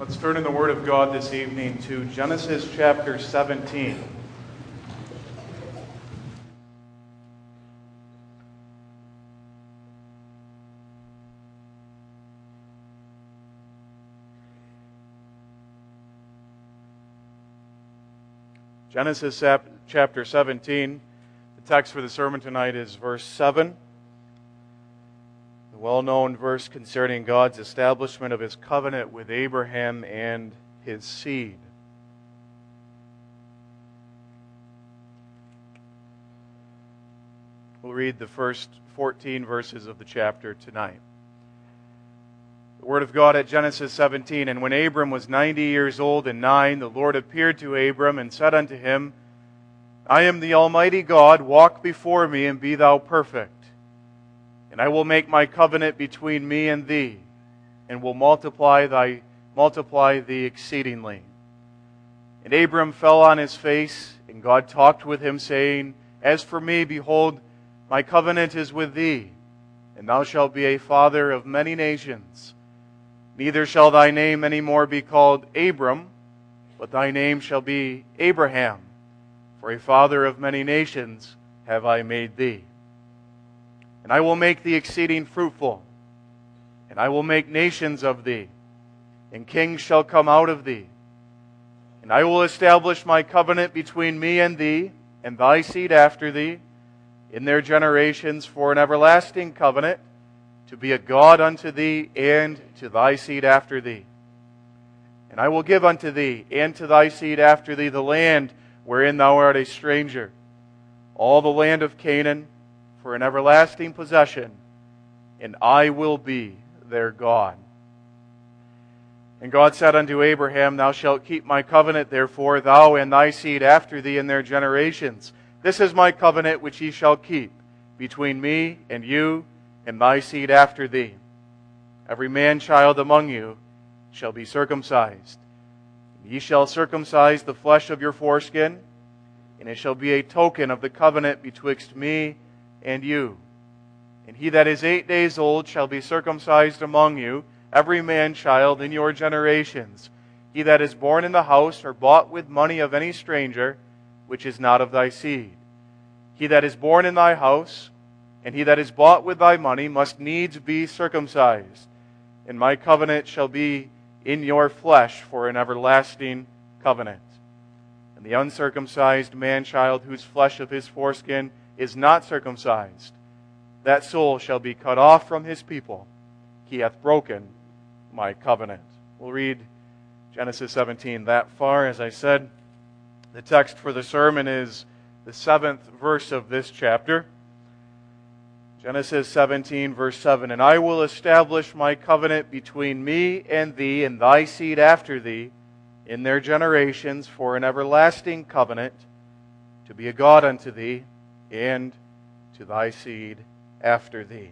Let's turn in the Word of God this evening to Genesis chapter 17. Genesis chapter 17. The text for the sermon tonight is verse 7. The well-known verse concerning God's establishment of His covenant with Abraham and his seed. We'll read the first 14 verses of the chapter tonight. The Word of God at Genesis 17. And when Abram was 90 years old and 9, the Lord appeared to Abram and said unto him, I am the Almighty God, walk before me and be thou perfect. And I will make my covenant between me and thee, and will multiply thee exceedingly. And Abram fell on his face, and God talked with him, saying, As for me, behold, my covenant is with thee, and thou shalt be a father of many nations. Neither shall thy name any more be called Abram, but thy name shall be Abraham, for a father of many nations have I made thee. And I will make thee exceeding fruitful, and I will make nations of thee, and kings shall come out of thee. And I will establish my covenant between me and thee, and thy seed after thee, in their generations for an everlasting covenant, to be a God unto thee and to thy seed after thee. And I will give unto thee and to thy seed after thee the land wherein thou art a stranger, all the land of Canaan, for an everlasting possession, and I will be their God. And God said unto Abraham, Thou shalt keep my covenant, therefore, thou and thy seed after thee in their generations. This is my covenant which ye shall keep between me and you and thy seed after thee. Every man-child among you shall be circumcised. Ye shall circumcise the flesh of your foreskin, and it shall be a token of the covenant betwixt me and you. And he that is 8 days old shall be circumcised among you, every man-child in your generations. He that is born in the house or bought with money of any stranger, which is not of thy seed. He that is born in thy house, and he that is bought with thy money, must needs be circumcised. And my covenant shall be in your flesh for an everlasting covenant. And the uncircumcised man-child whose flesh of his foreskin is not circumcised, that soul shall be cut off from his people. He hath broken my covenant. We'll read Genesis 17 that far. As I said, the text for the sermon is the 7th verse of this chapter. Genesis 17, verse 7. And I will establish my covenant between me and thee and thy seed after thee in their generations for an everlasting covenant, to be a God unto thee and to thy seed after thee.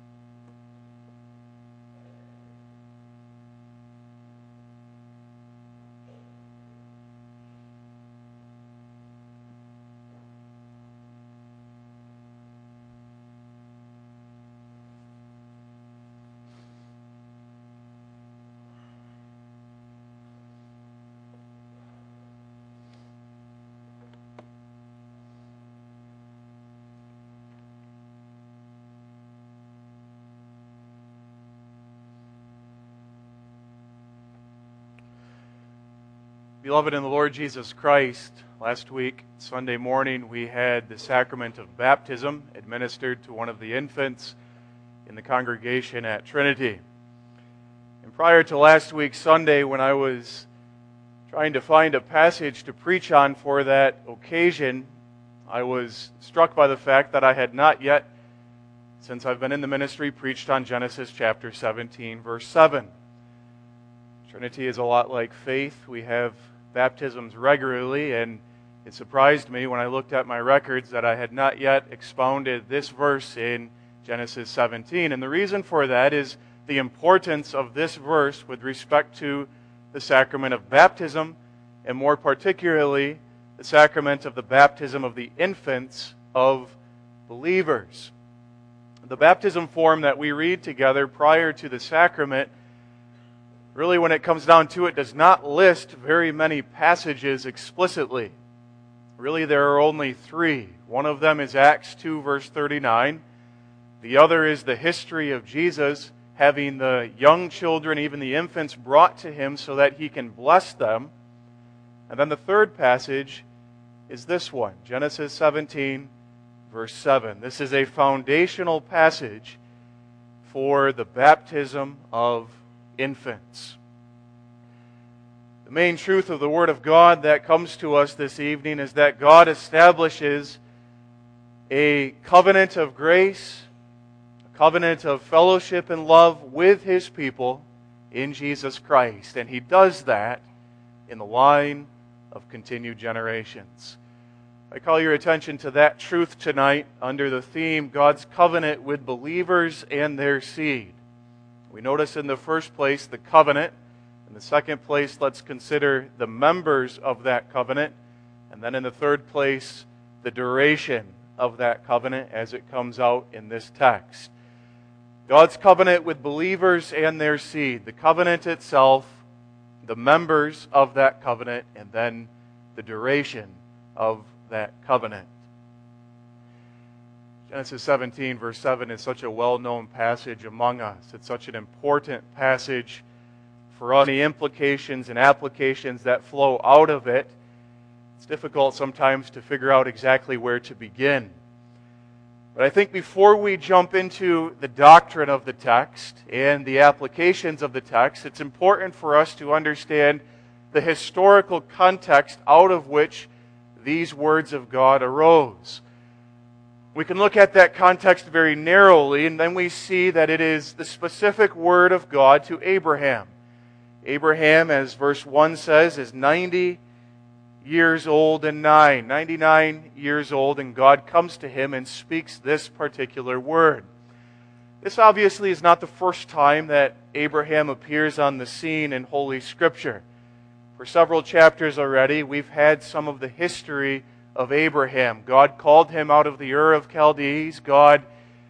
Beloved in the Lord Jesus Christ, last week, Sunday morning, we had the sacrament of baptism administered to one of the infants in the congregation at Trinity. And prior to last week's Sunday, when I was trying to find a passage to preach on for that occasion, I was struck by the fact that I had not yet, since I've been in the ministry, preached on Genesis chapter 17, verse 7. Trinity is a lot like faith. We have baptisms regularly, and it surprised me when I looked at my records that I had not yet expounded this verse in Genesis 17. And the reason for that is the importance of this verse with respect to the sacrament of baptism, and more particularly, the sacrament of the baptism of the infants of believers. The baptism form that we read together prior to the sacrament really, when it comes down to it, does not list very many passages explicitly. Really, there are only three. One of them is Acts 2, verse 39. The other is the history of Jesus having the young children, even the infants, brought to him so that he can bless them. And then the third passage is this one, Genesis 17, verse 7. This is a foundational passage for the baptism of infants. The main truth of the Word of God that comes to us this evening is that God establishes a covenant of grace, a covenant of fellowship and love with His people in Jesus Christ. And He does that in the line of continued generations. I call your attention to that truth tonight under the theme, God's covenant with believers and their seed. We notice in the first place the covenant. In the second place, let's consider the members of that covenant. And then in the third place, the duration of that covenant as it comes out in this text. God's covenant with believers and their seed. The covenant itself, the members of that covenant, and then the duration of that covenant. Genesis 17, verse 7 is such a well-known passage among us. It's such an important passage for us. The implications and applications that flow out of it. It's difficult sometimes to figure out exactly where to begin. But I think before we jump into the doctrine of the text and the applications of the text, it's important for us to understand the historical context out of which these words of God arose. We can look at that context very narrowly, and then we see that it is the specific word of God to Abraham. Abraham, as verse 1 says, is 90 years old and 99 years old, and God comes to him and speaks this particular word. This obviously is not the first time that Abraham appears on the scene in Holy Scripture. For several chapters already, we've had some of the history of Abraham. God called him out of the Ur of Chaldees. God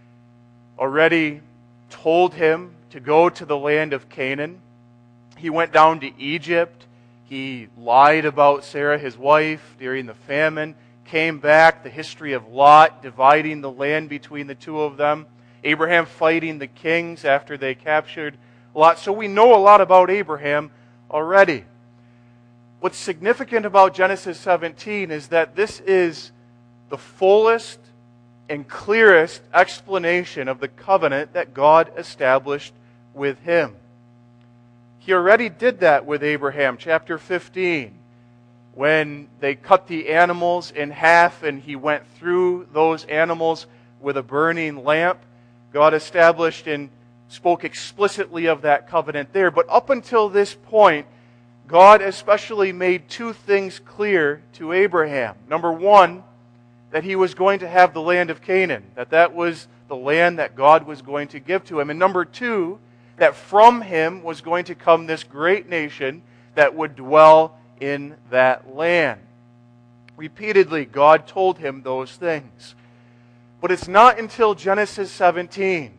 already told him to go to the land of Canaan. He went down to Egypt. He lied about Sarah, his wife, during the famine. Came back, the history of Lot dividing the land between the two of them. Abraham fighting the kings after they captured Lot. So we know a lot about Abraham already. What's significant about Genesis 17 is that this is the fullest and clearest explanation of the covenant that God established with him. He already did that with Abraham, chapter 15, when they cut the animals in half and he went through those animals with a burning lamp. God established and spoke explicitly of that covenant there. But up until this point, God especially made two things clear to Abraham. Number one, that he was going to have the land of Canaan, that was the land that God was going to give to him. And number two, that from him was going to come this great nation that would dwell in that land. Repeatedly, God told him those things. But it's not until Genesis 17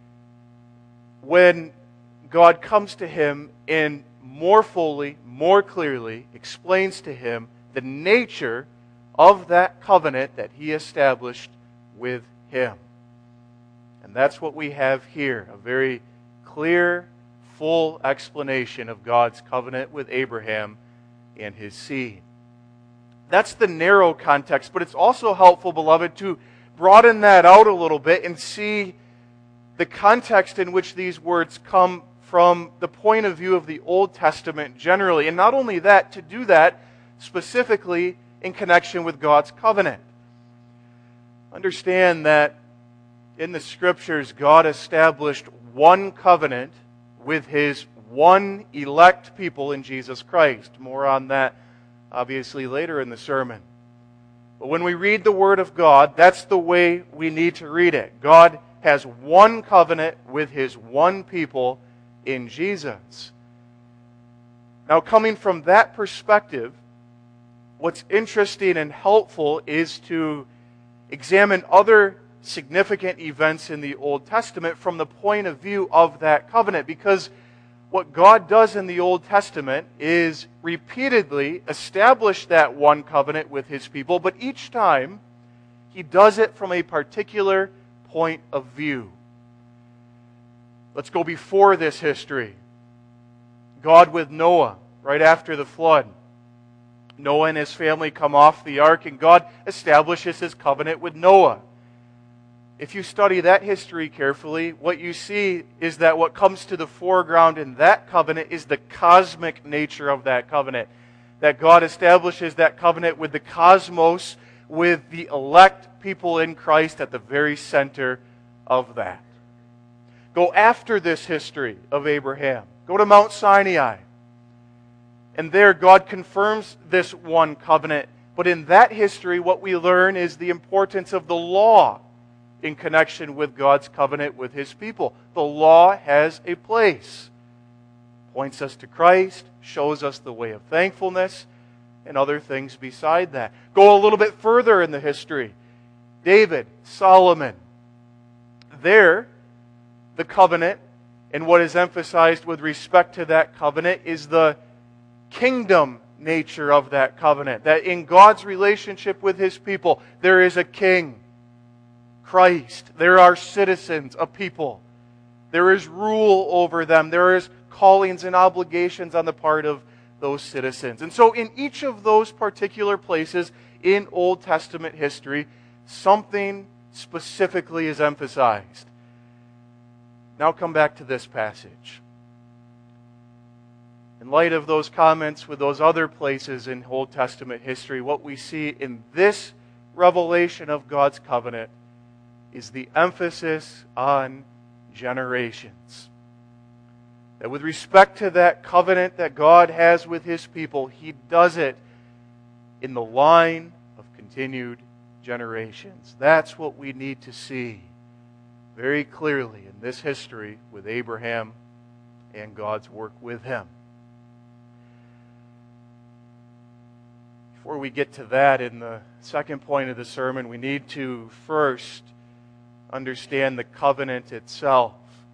when God comes to him and more fully, more clearly explains to him the nature of that covenant that he established with him. And that's what we have here, a very clear, full explanation of God's covenant with Abraham and his seed. That's the narrow context, but it's also helpful, beloved, to broaden that out a little bit and see the context in which these words come from the point of view of the Old Testament generally. And not only that, to do that specifically in connection with God's covenant. Understand that in the Scriptures, God established one covenant with His one elect people in Jesus Christ. More on that, obviously, later in the sermon. But when we read the Word of God, that's the way we need to read it. God has one covenant with His one people in Jesus. Now, coming from that perspective, what's interesting and helpful is to examine other significant events in the Old Testament from the point of view of that covenant, because what God does in the Old Testament is repeatedly establish that one covenant with His people, but each time He does it from a particular point of view. Let's go before this history. God with Noah, right after the flood. Noah and his family come off the ark, and God establishes His covenant with Noah. If you study that history carefully, what you see is that what comes to the foreground in that covenant is the cosmic nature of that covenant. That God establishes that covenant with the cosmos, with the elect people in Christ at the very center of that. Go after this history of Abraham. Go to Mount Sinai. And there God confirms this one covenant. But in that history, what we learn is the importance of the law in connection with God's covenant with His people. The law has a place. Points us to Christ, shows us the way of thankfulness, and other things beside that. Go a little bit further in the history. David, Solomon. There, the covenant, and what is emphasized with respect to that covenant is the kingdom nature of that covenant. That in God's relationship with His people, there is a king, Christ. There are citizens, a people. There is rule over them. There is callings and obligations on the part of those citizens. And so in each of those particular places in Old Testament history, something specifically is emphasized. Now come back to this passage. In light of those comments with those other places in Old Testament history, what we see in this revelation of God's covenant is the emphasis on generations. That with respect to that covenant that God has with His people, He does it in the line of continued generations. That's what we need to see very clearly in this history with Abraham and God's work with him. Before we get to that, in the second point of the sermon, we need to first understand the covenant itself.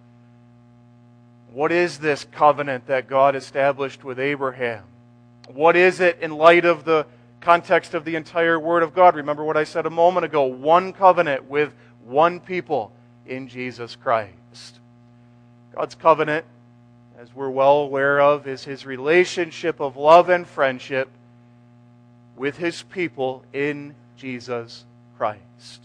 What is this covenant that God established with Abraham? What is it in light of the context of the entire Word of God? Remember what I said a moment ago. One covenant with one people in Jesus Christ. God's covenant, as we're well aware of, is His relationship of love and friendship with His people in Jesus Christ.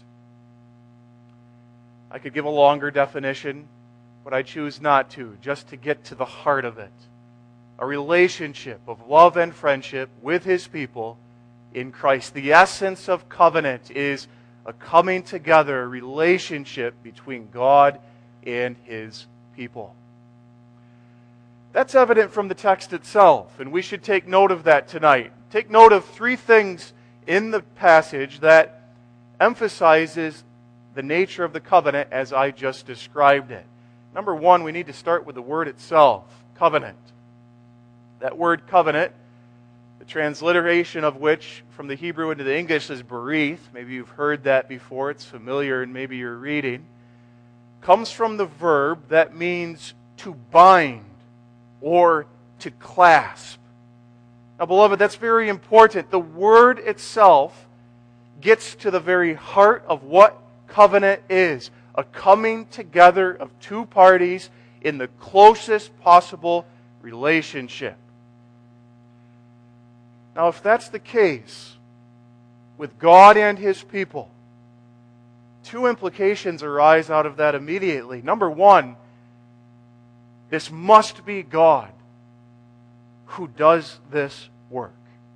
I could give a longer definition, but I choose not to, just to get to the heart of it. A relationship of love and friendship with His people in Christ. The essence of covenant is a coming together, a relationship between God and His people. That's evident from the text itself, and we should take note of that tonight. Take note of three things in the passage that emphasizes the nature of the covenant as I just described it. Number one, we need to start with the word itself, covenant. That word covenant, the transliteration of which from the Hebrew into the English is berith. Maybe you've heard that before. It's familiar and maybe you're reading. Comes from the verb that means to bind or to clasp. Now, beloved, that's very important. The word itself gets to the very heart of what covenant is. A coming together of two parties in the closest possible relationship. Now, if that's the case with God and His people, two implications arise out of that immediately. Number one, this must be God who does this work.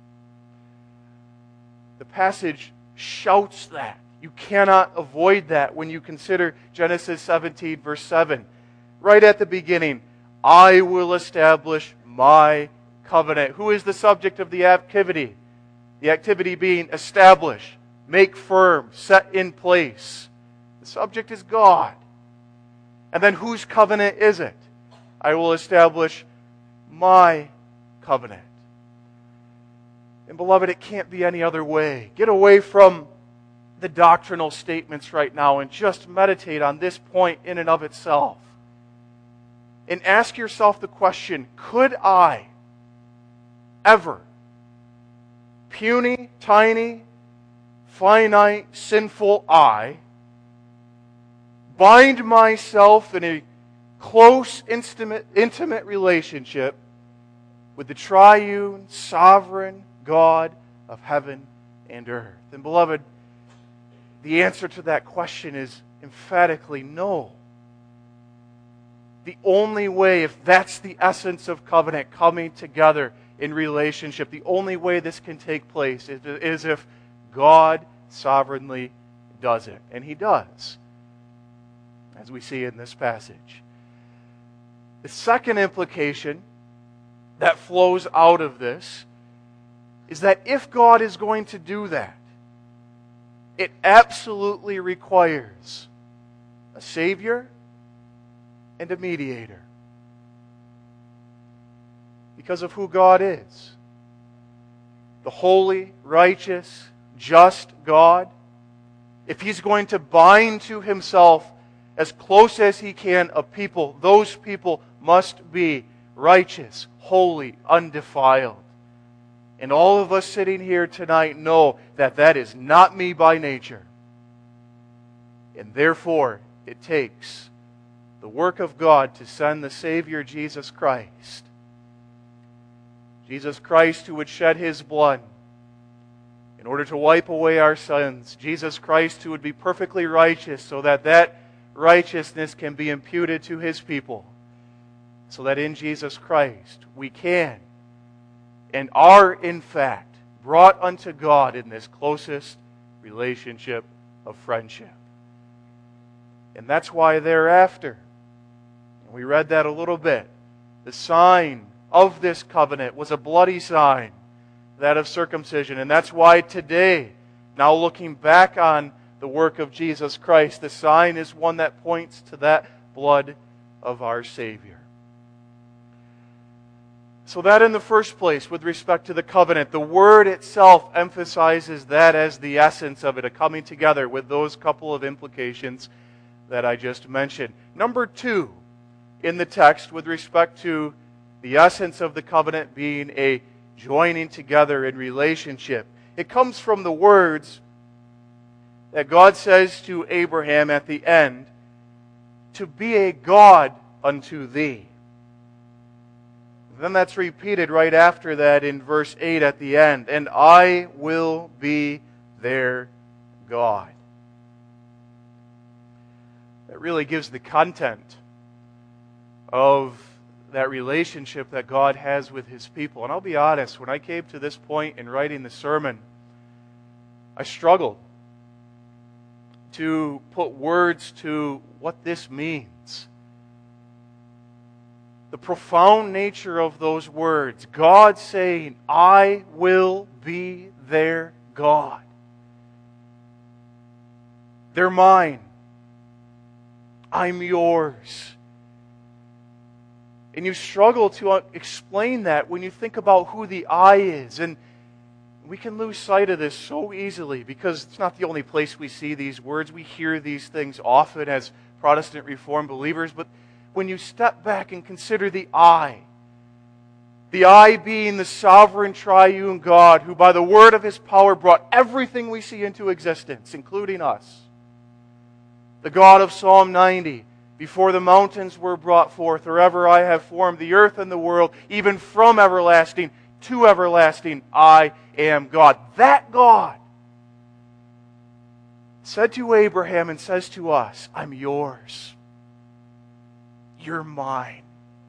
The passage shouts that. You cannot avoid that when you consider Genesis 17, verse 7. Right at the beginning, I will establish my covenant. Who is the subject of the activity? The activity being establish, make firm, set in place. The subject is God. And then whose covenant is it? I will establish my covenant. And beloved, it can't be any other way. Get away from the doctrinal statements right now and just meditate on this point in and of itself. and ask yourself the question, could I ever, puny, tiny, finite, sinful I, bind myself in a close, intimate relationship with the triune, sovereign God of heaven and earth? And beloved, the answer to that question is emphatically no. The only way, if that's the essence of covenant, coming together in relationship, the only way this can take place is if God sovereignly does it. And He does, as we see in this passage. The second implication that flows out of this is that if God is going to do that, it absolutely requires a Savior and a mediator. Because of who God is. The holy, righteous, just God. If He's going to bind to Himself as close as He can a people, those people must be righteous, holy, undefiled. And all of us sitting here tonight know that that is not me by nature. And therefore, it takes the work of God to send the Savior Jesus Christ. Jesus Christ, who would shed His blood in order to wipe away our sins. Jesus Christ, who would be perfectly righteous so that that righteousness can be imputed to His people. So that in Jesus Christ we can and are in fact brought unto God in this closest relationship of friendship. And that's why thereafter, and we read that a little bit, the sign of this covenant was a bloody sign, that of circumcision. And that's why today, now looking back on the work of Jesus Christ, the sign is one that points to that blood of our Savior. So that in the first place, with respect to the covenant, the word itself emphasizes that as the essence of it, a coming together with those couple of implications that I just mentioned. Number two, in the text, with respect to the essence of the covenant being a joining together in relationship, it comes from the words that God says to Abraham at the end, to be a God unto thee. Then that's repeated right after that in verse 8 at the end. And I will be their God. That really gives the content of that relationship that God has with His people. And I'll be honest, when I came to this point in writing the sermon, I struggled to put words to what this means. The profound nature of those words. God saying, I will be their God. They're mine. I'm yours. And you struggle to explain that when you think about who the I is. And we can lose sight of this so easily because it's not the only place we see these words. We hear these things often as Protestant Reformed believers. But when you step back and consider the I being the sovereign triune God who by the word of His power brought everything we see into existence, including us. The God of Psalm 90, before the mountains were brought forth, or ever I have formed the earth and the world, even from everlasting to everlasting, I am God. That God said to Abraham and says to us, I'm yours. You're mine.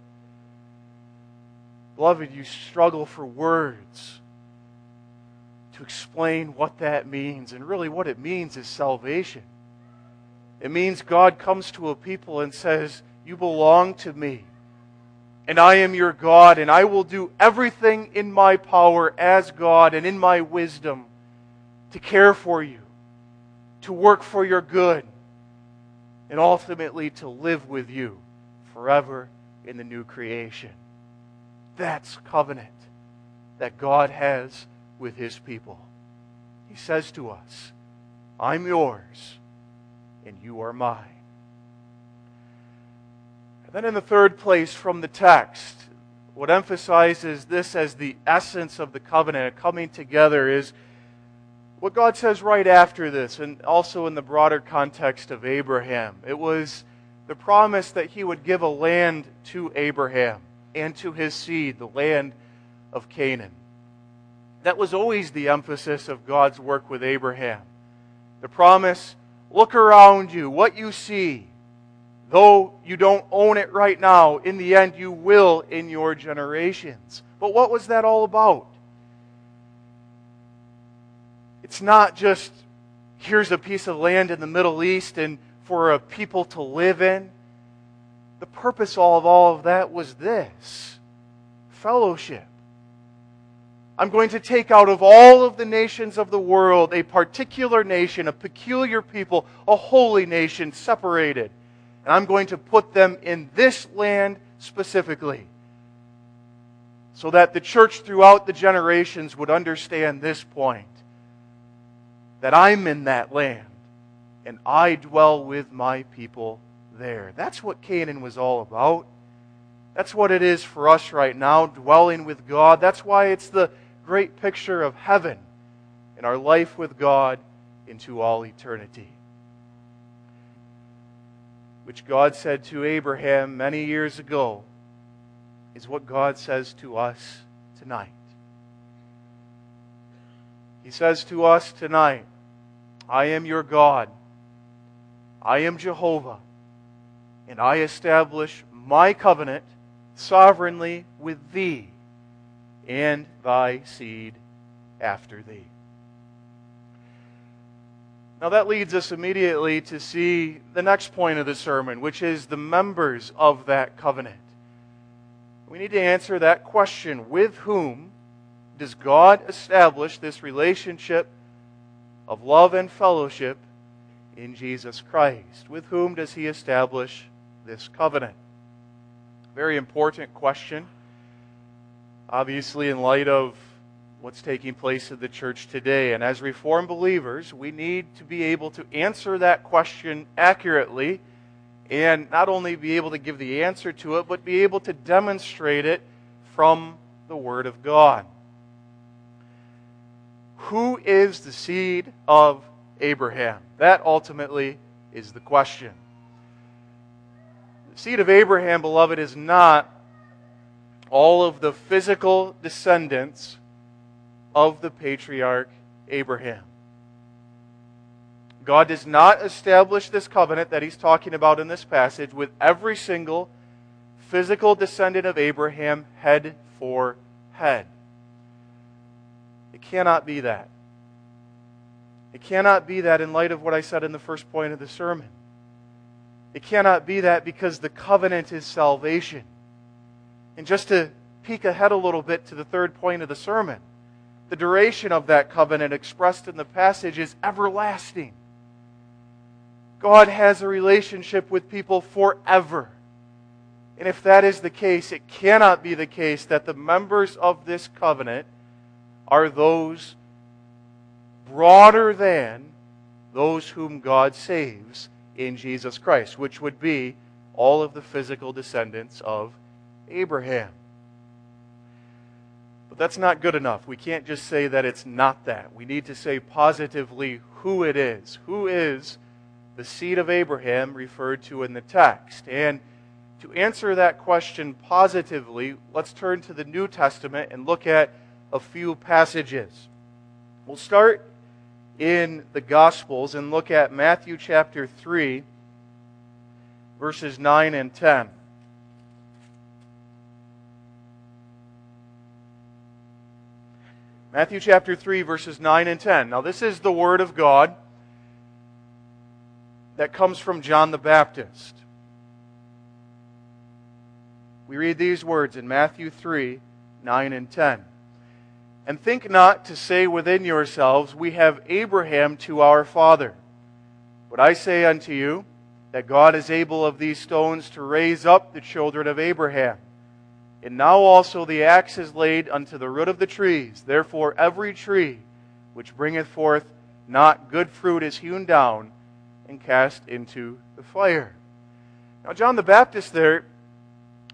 Beloved, you struggle for words to explain what that means. And really what it means is salvation. It means God comes to a people and says, you belong to me. And I am your God, and I will do everything in my power as God and in my wisdom to care for you, to work for your good, and ultimately to live with you forever in the new creation. That's covenant that God has with His people. He says to us, I'm yours and you are mine. And then in the third place from the text, what emphasizes this as the essence of the covenant coming together is what God says right after this, and also in the broader context of Abraham. It was the promise that He would give a land to Abraham and to his seed, the land of Canaan. That was always the emphasis of God's work with Abraham. The promise, look around you, what you see. Though you don't own it right now, in the end you will in your generations. But what was that all about? It's not just, here's a piece of land in the Middle East and for a people to live in. The purpose of all of that was this: fellowship. I'm going to take out of all of the nations of the world a particular nation, a peculiar people, a holy nation separated. And I'm going to put them in this land specifically, so that the church throughout the generations would understand this point: that I'm in that land and I dwell with my people there. That's what Canaan was all about. That's what it is for us right now, dwelling with God. That's why it's the great picture of heaven and our life with God into all eternity, which God said to Abraham many years ago, is what God says to us tonight. He says to us tonight, I am your God. I am Jehovah, and I establish my covenant sovereignly with thee and thy seed after thee. Now that leads us immediately to see the next point of the sermon, which is the members of that covenant. We need to answer that question: with whom does God establish this relationship of love and fellowship in Jesus Christ? With whom does He establish this covenant? Very important question. Obviously, in light of what's taking place in the church today. And as Reformed believers, we need to be able to answer that question accurately, and not only be able to give the answer to it, but be able to demonstrate it from the Word of God. Who is the seed of Abraham? That ultimately is the question. The seed of Abraham, beloved, is not all of the physical descendants of the patriarch Abraham. God does not establish this covenant that He's talking about in this passage with every single physical descendant of Abraham, head for head. It cannot be that. It cannot be that in light of what I said in the first point of the sermon. It cannot be that because the covenant is salvation. And just to peek ahead a little bit to the third point of the sermon, the duration of that covenant expressed in the passage is everlasting. God has a relationship with people forever. And if that is the case, it cannot be the case that the members of this covenant are those broader than those whom God saves in Jesus Christ, which would be all of the physical descendants of Abraham. But that's not good enough. We can't just say that it's not that. We need to say positively who it is. Who is the seed of Abraham referred to in the text? And to answer that question positively, let's turn to the New Testament and look at a few passages. We'll start in the Gospels and look at Matthew chapter 3, verses 9 and 10. Matthew chapter 3, verses 9 and 10. Now this is the Word of God that comes from John the Baptist. We read these words in Matthew 3, 9 and 10. And think not to say within yourselves, we have Abraham to our father. But I say unto you, that God is able of these stones to raise up the children of Abraham. And now also the axe is laid unto the root of the trees. Therefore every tree which bringeth forth not good fruit is hewn down and cast into the fire. Now John the Baptist there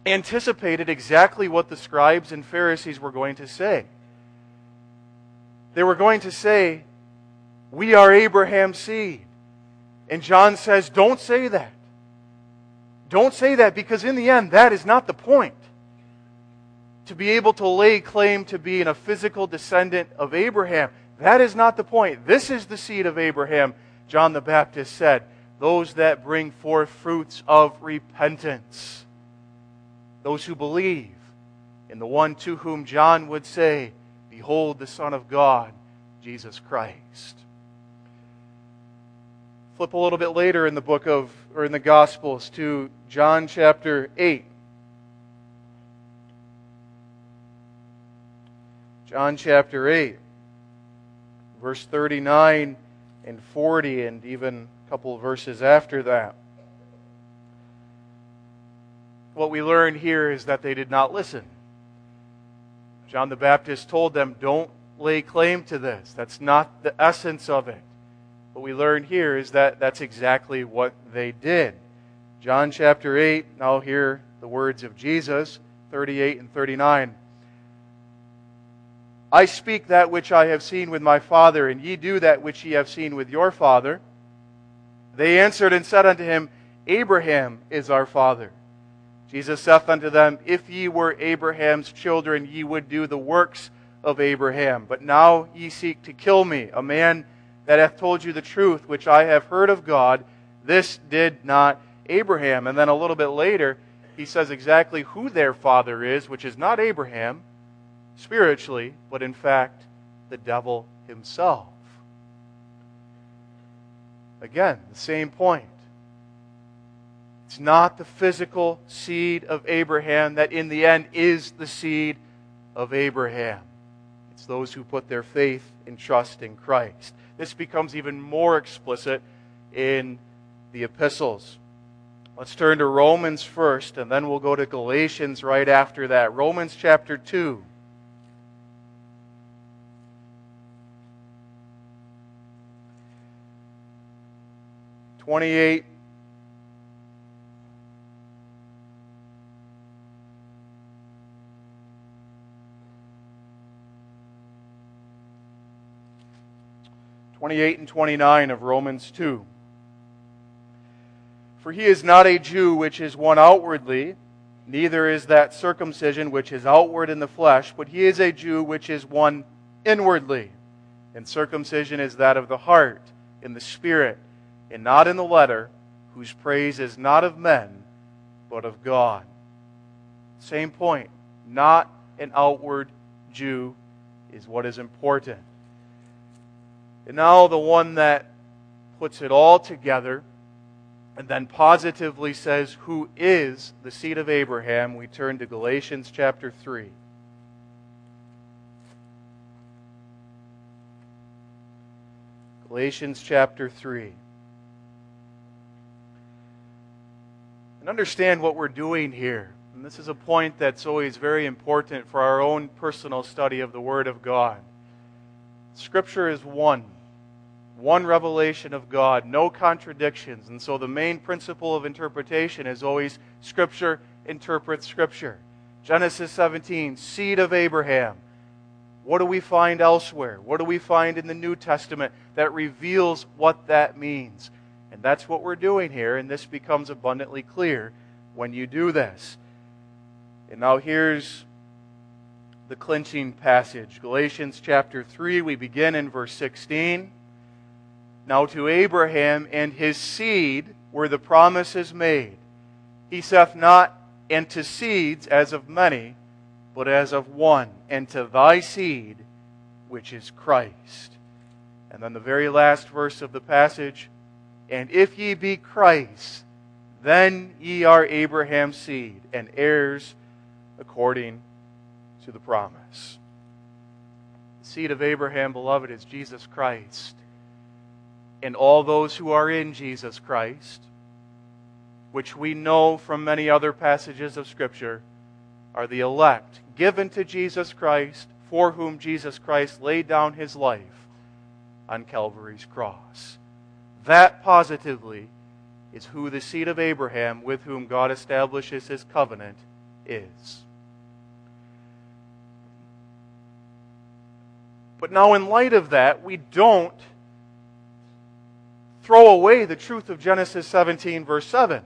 anticipated exactly what the scribes and Pharisees were going to say. They were going to say, "We are Abraham's seed." And John says, don't say that. Don't say that, because in the end, that is not the point. To be able to lay claim to being a physical descendant of Abraham, that is not the point. This is the seed of Abraham, John the Baptist said, those that bring forth fruits of repentance. Those who believe in the one to whom John would say, "Behold the Son of God, Jesus Christ." Flip a little bit later in the in the Gospels to John chapter 8. John chapter 8, verse 39 and 40, and even a couple of verses after that. What we learn here is that they did not listen. John the Baptist told them, don't lay claim to this. That's not the essence of it. What we learn here is that that's exactly what they did. John chapter 8, now hear the words of Jesus, 38 and 39. "I speak that which I have seen with my Father, and ye do that which ye have seen with your father." They answered and said unto him, "Abraham is our father." Jesus saith unto them, "If ye were Abraham's children, ye would do the works of Abraham. But now ye seek to kill me, a man that hath told you the truth, which I have heard of God. This did not Abraham." And then a little bit later, he says exactly who their father is, which is not Abraham, spiritually, but in fact, the devil himself. Again, the same point. It's not the physical seed of Abraham that in the end is the seed of Abraham. It's those who put their faith and trust in Christ. This becomes even more explicit in the epistles. Let's turn to Romans first, and then we'll go to Galatians right after that. Romans chapter 2. (28) and 29 of Romans 2. "For he is not a Jew which is one outwardly, neither is that circumcision which is outward in the flesh, but he is a Jew which is one inwardly. And circumcision is that of the heart, in the spirit, and not in the letter, whose praise is not of men, but of God." Same point. Not an outward Jew is what is important. And now the one that puts it all together and then positively says who is the seed of Abraham, we turn to Galatians chapter 3. Galatians chapter 3. And understand what we're doing here. And this is a point that's always very important for our own personal study of the Word of God. Scripture is one revelation of God, no contradictions. And so the main principle of interpretation is always Scripture interprets Scripture. Genesis 17, seed of Abraham. What do we find elsewhere? What do we find in the New Testament that reveals what that means? And that's what we're doing here, and this becomes abundantly clear when you do this. And now here's the clinching passage. Galatians chapter 3, we begin in verse 16. "Now to Abraham and his seed were the promises made. He saith not, and to seeds as of many, but as of one, and to thy seed, which is Christ." And then the very last verse of the passage, "And if ye be Christ, then ye are Abraham's seed, and heirs according to the promise." The seed of Abraham, beloved, is Jesus Christ. And all those who are in Jesus Christ, which we know from many other passages of Scripture, are the elect, given to Jesus Christ, for whom Jesus Christ laid down His life on Calvary's cross. That positively is who the seed of Abraham, with whom God establishes His covenant, is. But now, in light of that, we don't throw away the truth of Genesis 17, verse 7.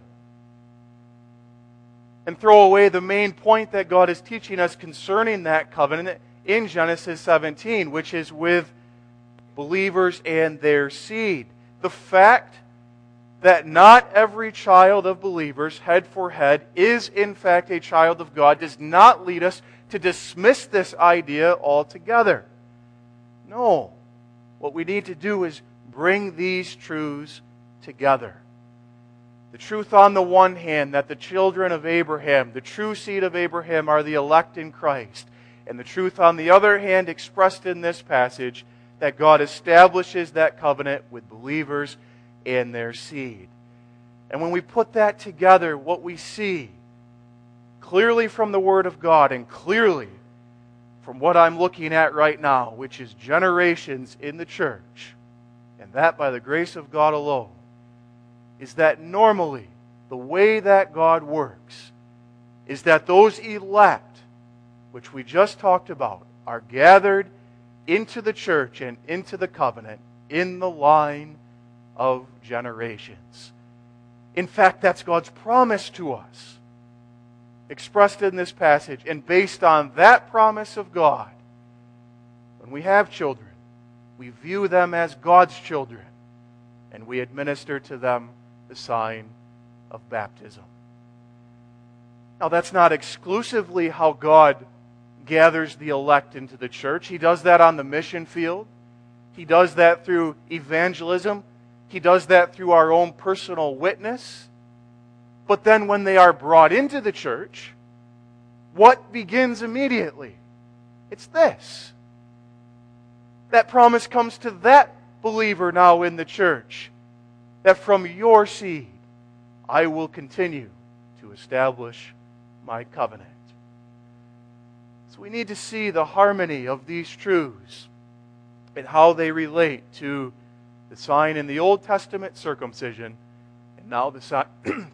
And throw away the main point that God is teaching us concerning that covenant in Genesis 17, which is with believers and their seed. The fact that not every child of believers, head for head, is in fact a child of God does not lead us to dismiss this idea altogether. No. What we need to do is bring these truths together. The truth on the one hand that the children of Abraham, the true seed of Abraham, are the elect in Christ. And the truth on the other hand expressed in this passage that God establishes that covenant with believers and their seed. And when we put that together, what we see clearly from the Word of God and clearly from what I'm looking at right now, which is generations in the church, and that by the grace of God alone, is that normally the way that God works is that those elect, which we just talked about, are gathered into the church and into the covenant in the line of generations. In fact, that's God's promise to us, expressed in this passage. And based on that promise of God, when we have children, we view them as God's children, and we administer to them the sign of baptism. Now, that's not exclusively how God gathers the elect into the church. He does that on the mission field. He does that through evangelism. He does that through our own personal witness. But then when they are brought into the church, what begins immediately? It's this. That promise comes to that believer now in the church, that from your seed I will continue to establish my covenant. So we need to see the harmony of these truths and how they relate to the sign in the Old Testament, circumcision, and now the sign,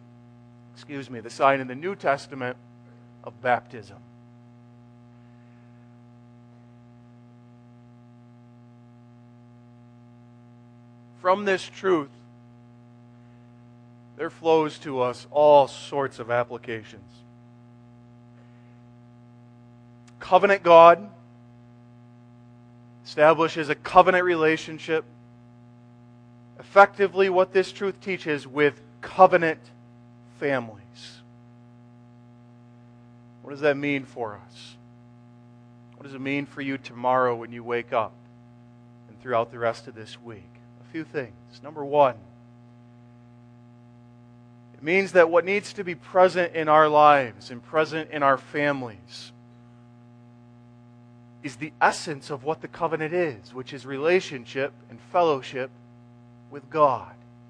the sign in the New Testament of baptism. From this truth, there flows to us all sorts of applications. Covenant God establishes a covenant relationship. Effectively, what this truth teaches with covenant families. What does that mean for us? What does it mean for you tomorrow when you wake up and throughout the rest of this week? A few things. Number one, it means that what needs to be present in our lives and present in our families is the essence of what the covenant is, which is relationship and fellowship with God.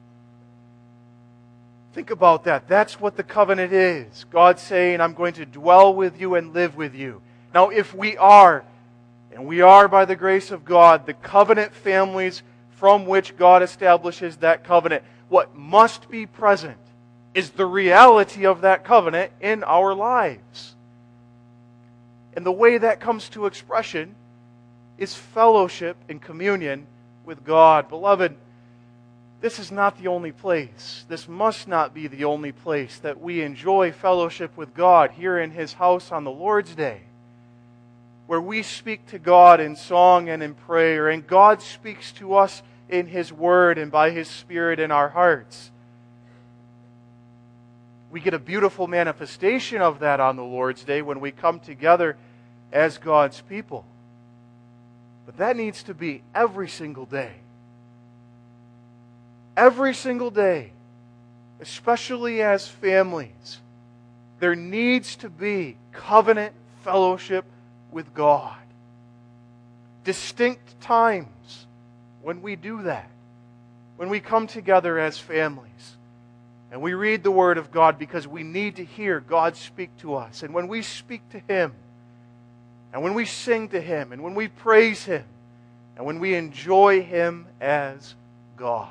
Think about that. That's what the covenant is. God saying, I'm going to dwell with you and live with you. Now, if we are, and we are by the grace of God, the covenant families from which God establishes that covenant, what must be present is the reality of that covenant in our lives. And the way that comes to expression is fellowship and communion with God. Beloved, this is not the only place. This must not be the only place that we enjoy fellowship with God here in His house on the Lord's Day, where we speak to God in song and in prayer, and God speaks to us in His Word and by His Spirit in our hearts. We get a beautiful manifestation of that on the Lord's Day when we come together as God's people. But that needs to be every single day. Every single day, especially as families, there needs to be covenant fellowship with God. Distinct times when we do that, when we come together as families. And we read the Word of God because we need to hear God speak to us. And when we speak to Him, and when we sing to Him, and when we praise Him, and when we enjoy Him as God.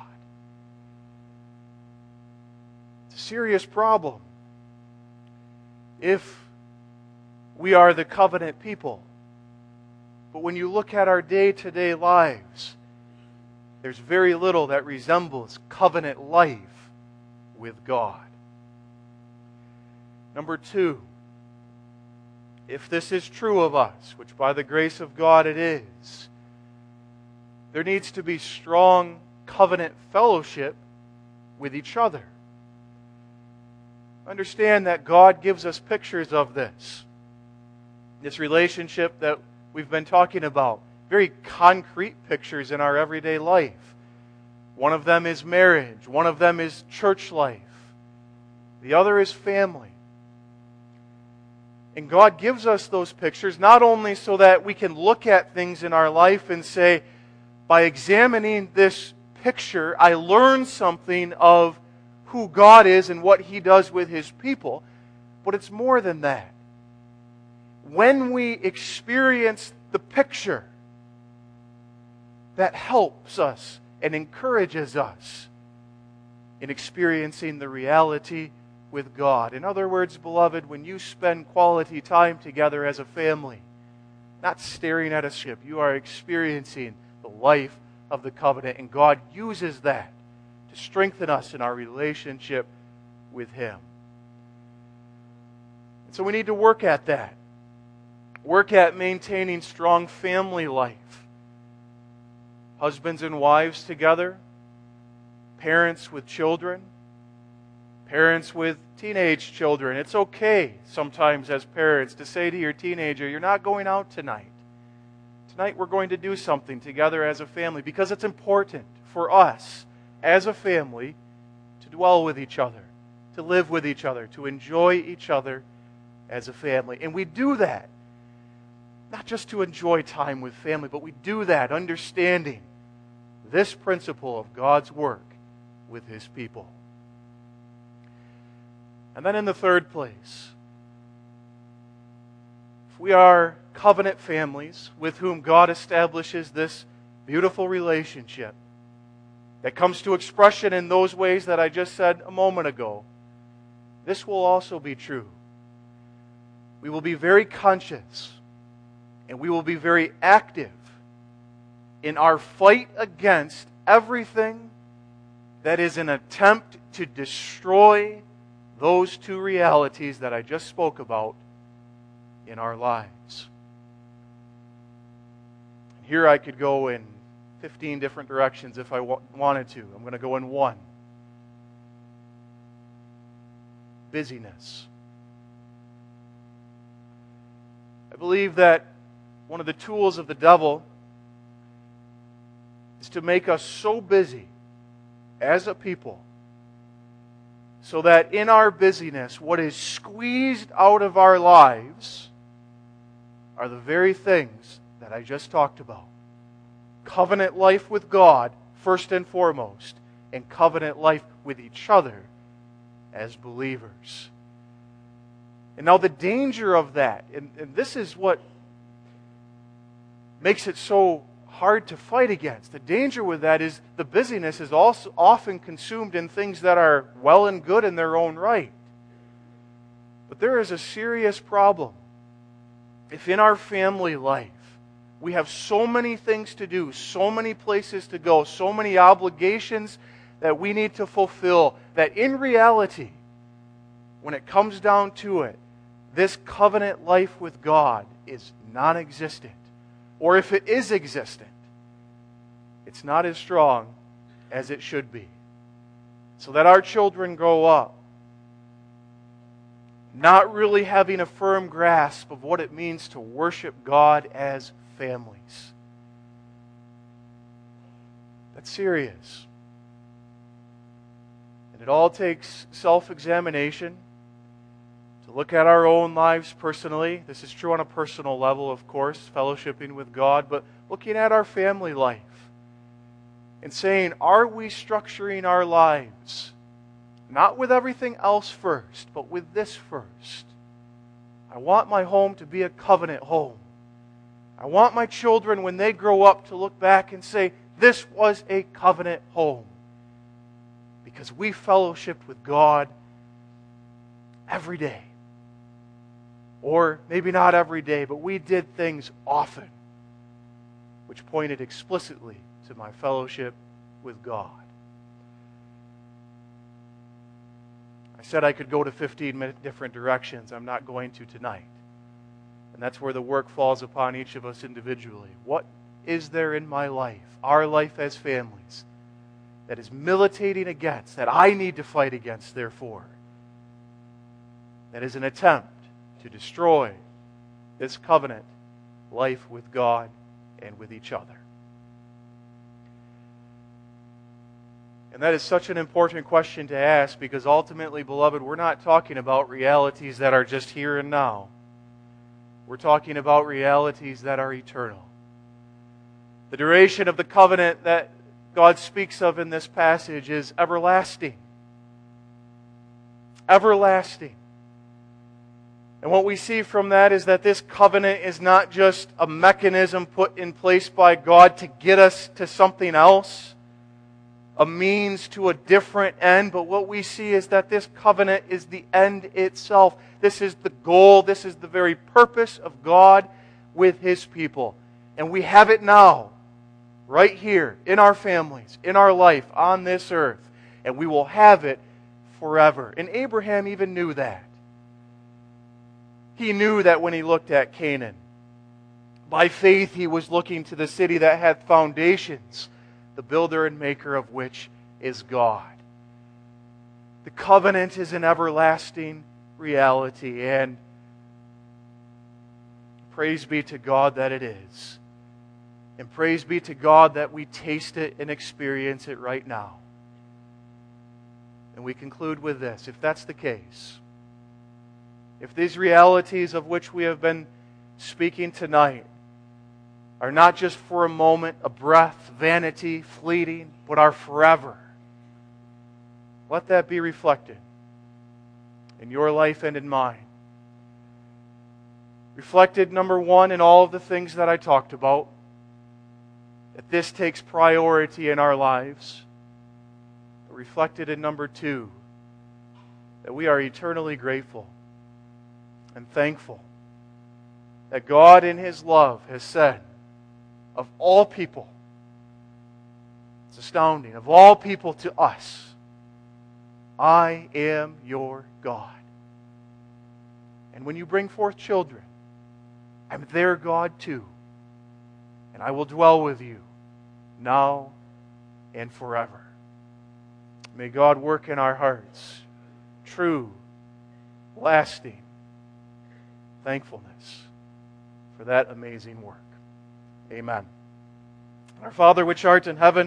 It's a serious problem if we are the covenant people. But when you look at our day-to-day lives, there's very little that resembles covenant life with God. Number two, if this is true of us, which by the grace of God it is, there needs to be strong covenant fellowship with each other. Understand that God gives us pictures of this. This relationship that we've been talking about. Very concrete pictures in our everyday life. One of them is marriage. One of them is church life. The other is family. And God gives us those pictures not only so that we can look at things in our life and say, by examining this picture, I learn something of who God is and what He does with His people, but it's more than that. When we experience the picture, that helps us and encourages us in experiencing the reality with God. In other words, beloved, when you spend quality time together as a family, not staring at a ship, you are experiencing the life of the covenant, and God uses that to strengthen us in our relationship with Him. And so we need to work at that. Work at maintaining strong family life. Husbands and wives together, parents with children, parents with teenage children. It's okay sometimes as parents to say to your teenager, you're not going out tonight. Tonight we're going to do something together as a family, because it's important for us as a family to dwell with each other, to live with each other, to enjoy each other as a family. And we do that not just to enjoy time with family, but we do that understanding this principle of God's work with His people. And then in the third place, if we are covenant families with whom God establishes this beautiful relationship that comes to expression in those ways that I just said a moment ago, this will also be true. We will be very conscious and we will be very active in our fight against everything that is an attempt to destroy those two realities that I just spoke about in our lives. Here I could go in 15 different directions if I wanted to. I'm going to go in one. Busyness. I believe that one of the tools of the devil is to make us so busy as a people so that in our busyness, what is squeezed out of our lives are the very things that I just talked about. Covenant life with God, first and foremost, and covenant life with each other as believers. And now the danger of that, and this is what makes it so hard to fight against. The danger with that is the busyness is also often consumed in things that are well and good in their own right. But there is a serious problem if in our family life we have so many things to do, so many places to go, so many obligations that we need to fulfill, that in reality, when it comes down to it, this covenant life with God is non-existent. Or if it is existent, it's not as strong as it should be. So that our children grow up not really having a firm grasp of what it means to worship God as families. That's serious. And it all takes self-examination to look at our own lives personally. This is true on a personal level, of course, fellowshipping with God, but looking at our family life and saying, are we structuring our lives not with everything else first, but with this first? I want my home to be a covenant home. I want my children, when they grow up, to look back and say, this was a covenant home. Because we fellowshiped with God every day. Or maybe not every day, but we did things often which pointed explicitly to my fellowship with God. I said I could go to 15 different directions. I'm not going to tonight. And that's where the work falls upon each of us individually. What is there in my life, our life as families, that is militating against, that I need to fight against, therefore? That is an attempt to destroy this covenant life with God and with each other. And that is such an important question to ask because ultimately, beloved, we're not talking about realities that are just here and now. We're talking about realities that are eternal. The duration of the covenant that God speaks of in this passage is everlasting. Everlasting. And what we see from that is that this covenant is not just a mechanism put in place by God to get us to something else, a means to a different end, but what we see is that this covenant is the end itself. This is the goal. This is the very purpose of God with His people. And we have it now, right here, in our families, in our life, on this earth. And we will have it forever. And Abraham even knew that. He knew that when he looked at Canaan. By faith, he was looking to the city that had foundations, the builder and maker of which is God. The covenant is an everlasting reality, and praise be to God that it is. And praise be to God that we taste it and experience it right now. And we conclude with this. If that's the case, if these realities of which we have been speaking tonight are not just for a moment, a breath, vanity, fleeting, but are forever, let that be reflected in your life and in mine. Reflected, number one, in all of the things that I talked about, that this takes priority in our lives. But reflected in number two, that we are eternally grateful and thankful that God in His love has said, of all people, it's astounding, of all people to us, I am your God. And when you bring forth children, I'm their God too. And I will dwell with you now and forever. May God work in our hearts true, lasting thankfulness for that amazing work. Amen. Our Father which art in heaven,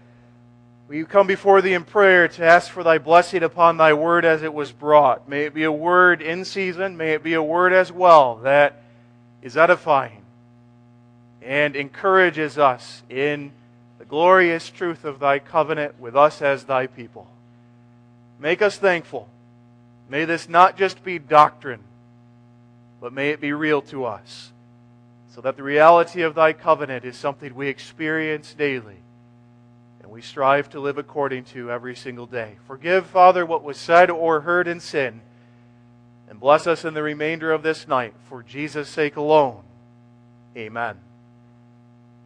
we come before Thee in prayer to ask for Thy blessing upon Thy word as it was brought. May it be a word in season. May it be a word as well that is edifying and encourages us in the glorious truth of Thy covenant with us as Thy people. Make us thankful. May this not just be doctrine, but may it be real to us, so that the reality of Thy covenant is something we experience daily and we strive to live according to every single day. Forgive, Father, what was said or heard in sin, and bless us in the remainder of this night for Jesus' sake alone. Amen.